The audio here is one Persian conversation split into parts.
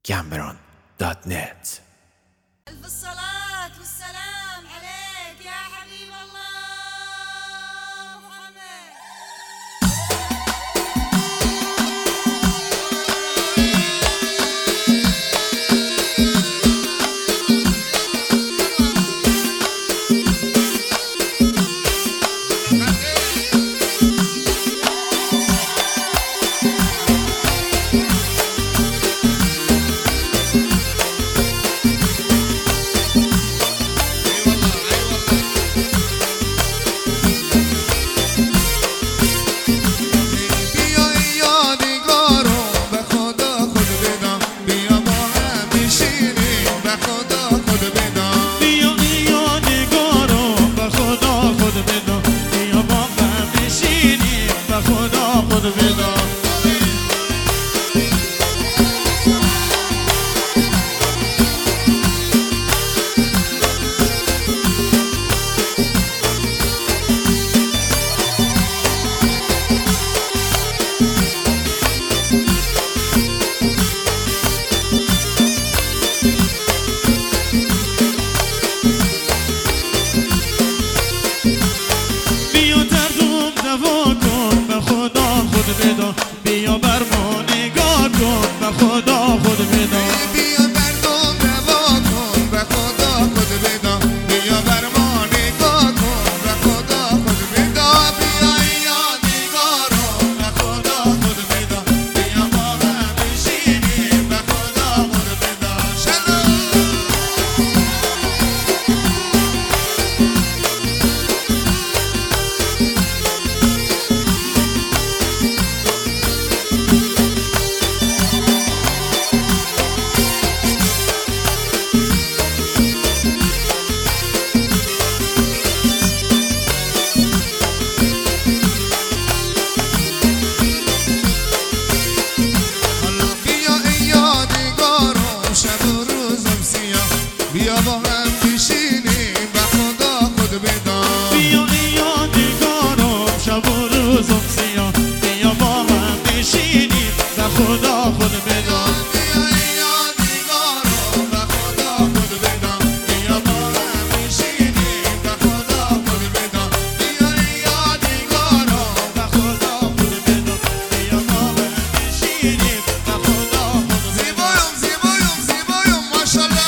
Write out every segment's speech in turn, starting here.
gambron.net. ألف الصلاة والسلام عليك يا حبيب الله محمد. بیا بر ما نگاه کن به خدا خود بدا بیا بر ما نگاه کن به خدا خود بدا بیا بر ما نگاه کن به خدا خود بدا بیا یادگارو به خدا خود بدا بیا با هم بشینیم به خدا خود بدا بیا با هم بشینیم به خدا خود بدا بیا ای یادگارم شب و روزم سیاه بیا با هم بشینیم به خدا خود بدا بیا ای یادگارو به خدا خود بدا بیا با هم بشینیم به خدا خود بدا بیا ای یادگارو به خدا خود بدا بیا با هم بشینیم به خدا خود بدا زیبایم ماشالله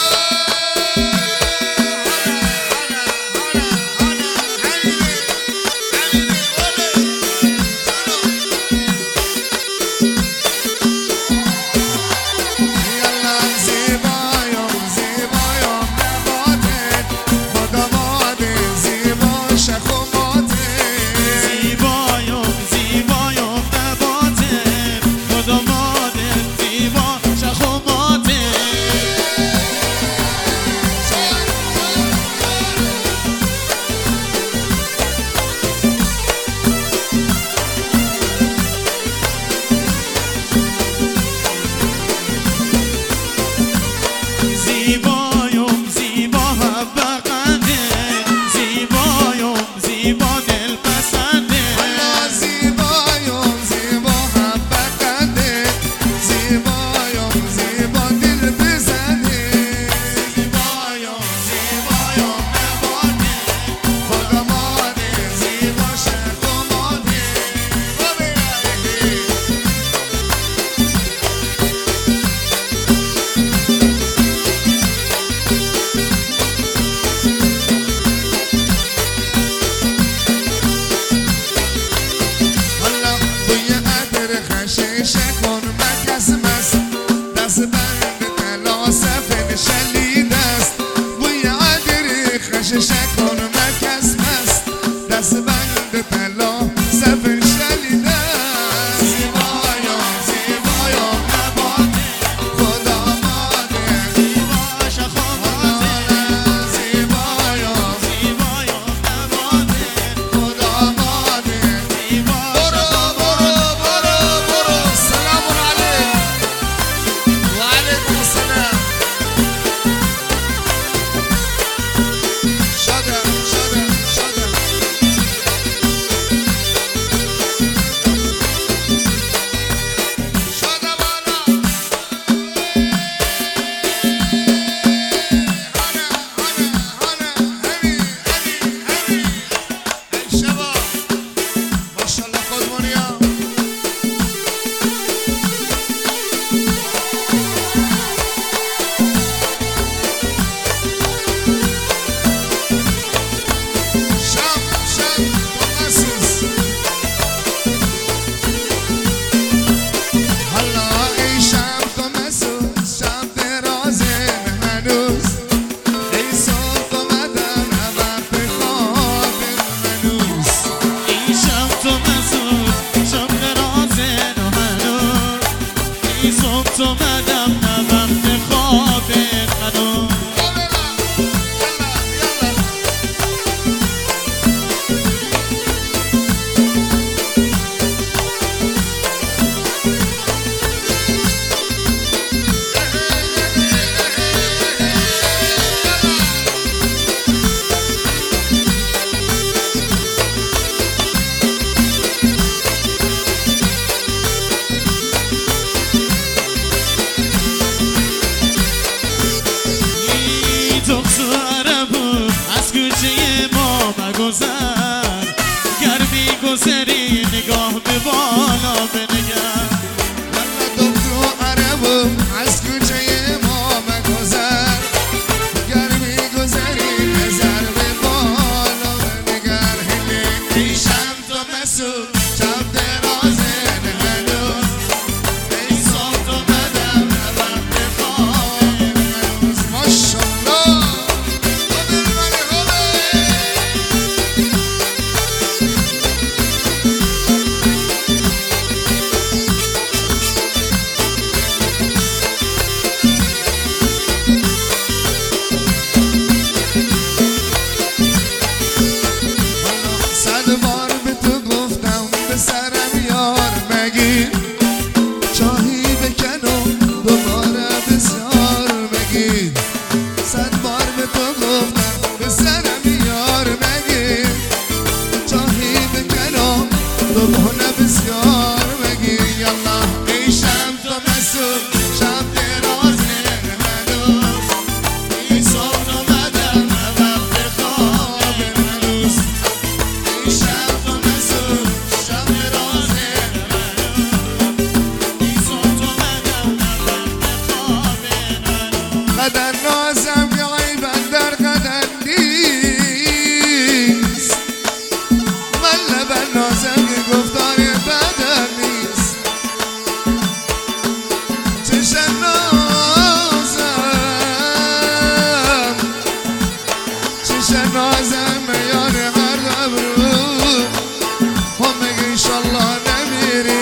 قدر نازم که عیبت در قدر نیست من لبن نازم که گفتاری بدر نیست چشم نازم چشم نازم میان هر ابرو هم میگه انشالله نمیری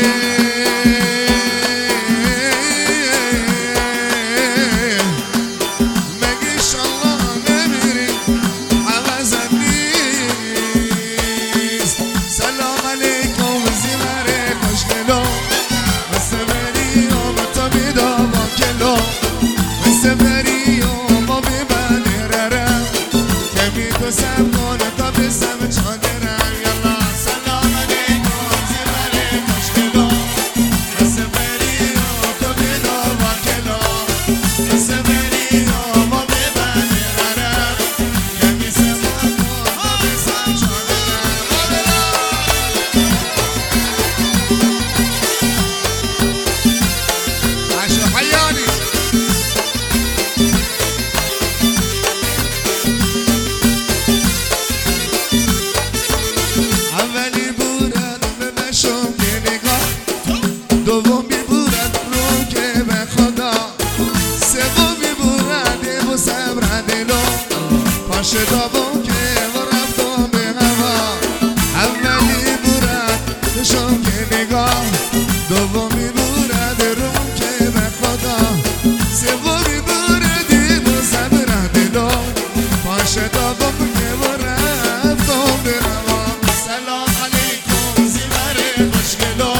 شدابون که رفتم به هوا اولی برد نشون که نگاه دومی برد روم که به خدا سومی برد و صبر دلو شدابون که رفتم به هوا سلام علیکم زیور خوشگلو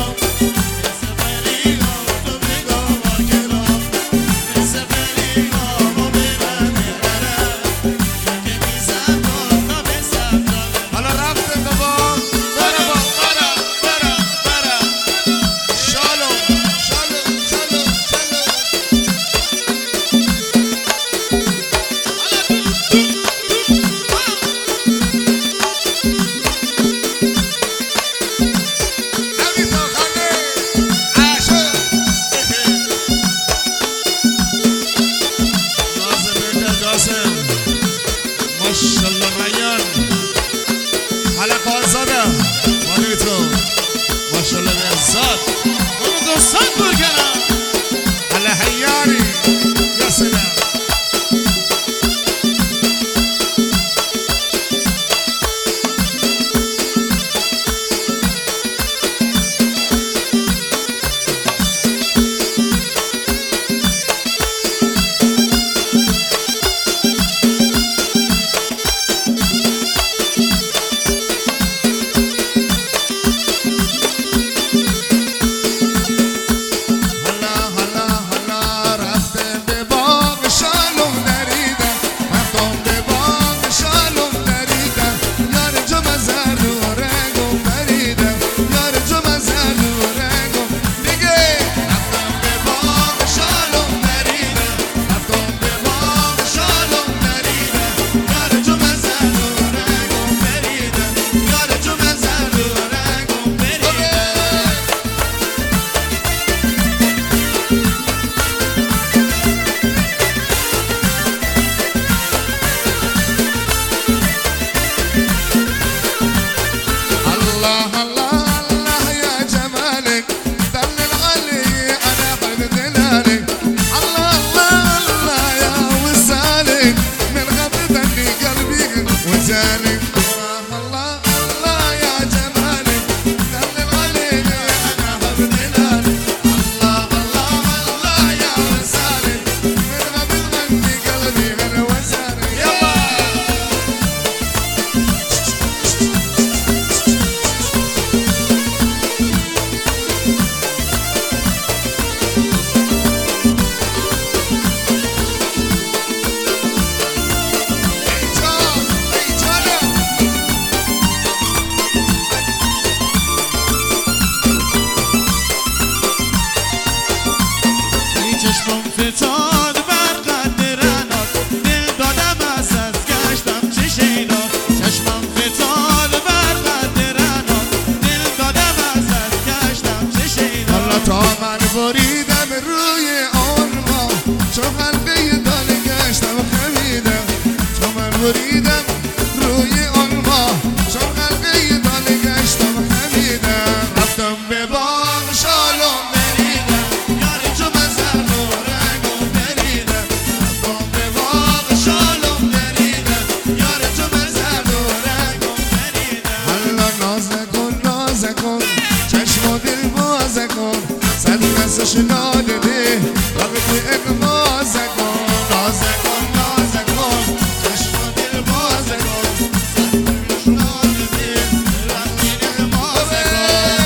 ماشالله ریان حالا قاضاده مانی تو ماشالله بیزاد اون دوستان برگرم حالا حیاری یا سلام چشمم فتاد بر قد رنات دل دادم از گشتم چه شیدا چشمم فتاد بر قد رنات دل دادم از گشتم چه شیدا حالا تا من بریدم روی آن ما چون حلقه بریدم روی آن ماه چون قلقه دل گشتم خمیدم رفتم به باغ شالم بریدم یاری چو مزن و رنگم بریدم رفتم به باغ شالم بریدم یاری چو مزن و رنگم بریدم حالا نازه کن چشم و دل بازه کن صد کسش نادیده وقتی اقمازه کن نازه کن چشم و دل بازه کن صد کسش نادیده وقتی اقمازه کن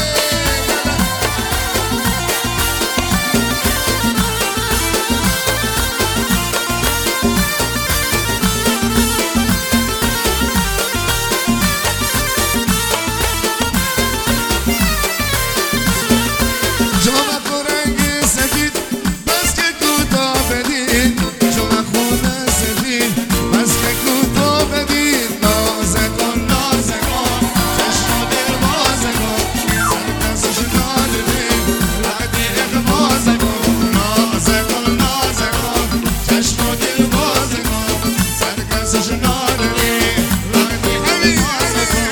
جامع رنگ سفید بس که کوتاه بدید جامع خونه سفید بس که کوتاه بدید نازه کن چشم و دل بازه کن سر کسش نادیدید وقتی اقمازه کن نازه کن چشم و دل بازه کن سر کسش نادیدید وقتی اقمازه کن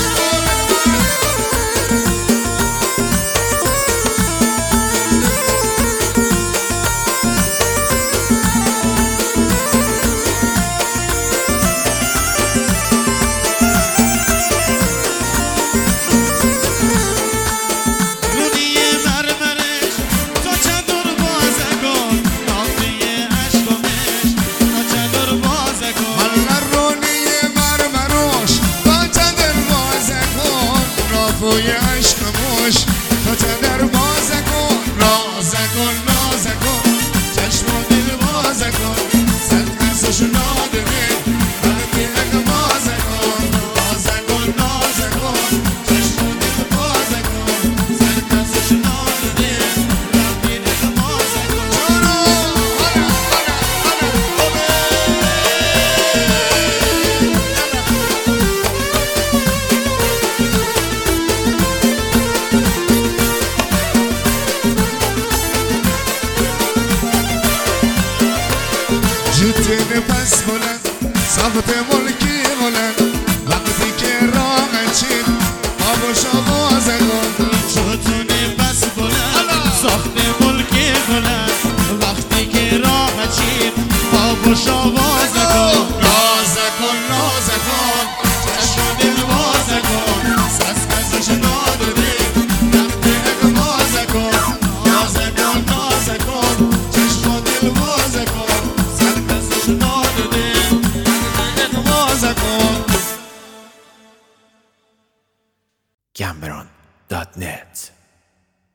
رونی مرمرش تا چادر بازه کن نافی عشقمش تا چادر بازه کن حالا رونی مرمروش با چادر بازه کن نافوی عشقموش تا چادر بازه کن نازه کن چشم و دل بازه کن صد کسش نادیده وقتی اقمازه کن نازه کن چشم و دل بازه کن صد کسش نادیده وقتی اقمازه کن جانو جوتین پس بلند ثابت ملکی بلند وقتی که راه چین آبوشا بازه کن شتونی بس بلند ساخت ملکی بلند وقتی که راه چید آب و شوازه کن نازه کن چشم و دل بازه کن سس کسش نادیدید وقتی اقمازه کن نازه کن چشم و دل بازه کن سر کسش نادیدید وقتی اقمازه کن Cameron.net